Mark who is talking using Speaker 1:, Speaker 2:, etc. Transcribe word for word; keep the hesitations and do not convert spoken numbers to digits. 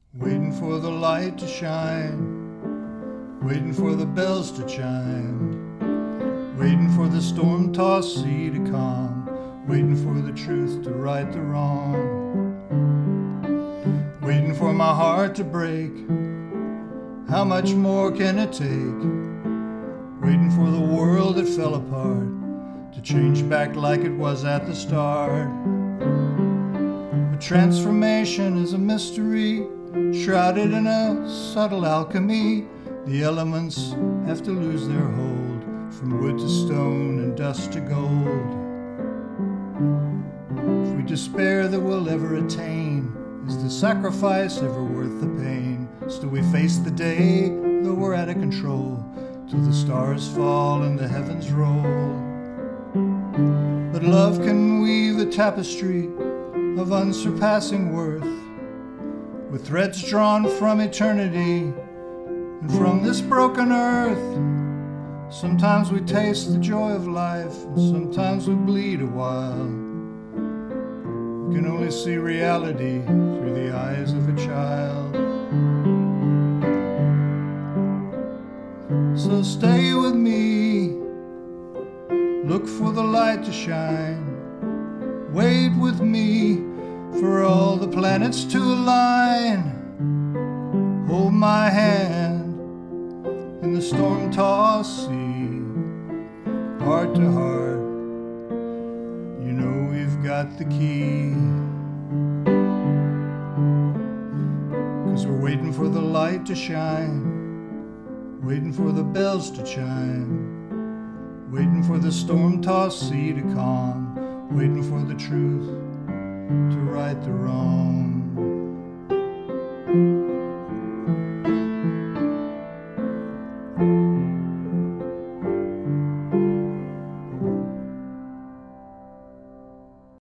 Speaker 1: Waiting for the light to shine, waiting for the bells to chime, waiting for the storm-tossed sea to calm, waiting for the truth to right the wrong, waiting for my heart to break. How much more can it take? Waiting for the world that fell apart to change back like it was at the start. But transformation is a mystery, shrouded in a subtle alchemy. The elements have to lose their hold, from wood to stone and dust to gold. If we despair that we'll ever attain, is the sacrifice ever worth the pain? Still we face the day, though we're out of control, till the stars fall and the heavens roll. But love can weave a tapestry of unsurpassing worth, with threads drawn from eternity and from this broken earth. Sometimes we taste the joy of life, and sometimes we bleed a while. We can only see reality through the eyes of a child. So stay with me, look for the light to shine, wait with me for all the planets to align. Hold my hand in the storm-tossed sea, heart to heart, you know we've got the key. 'Cause we're waiting for the light to shine, waiting for the bells to chime, waiting for the storm-tossed sea to calm, waiting for the truth to right the wrong.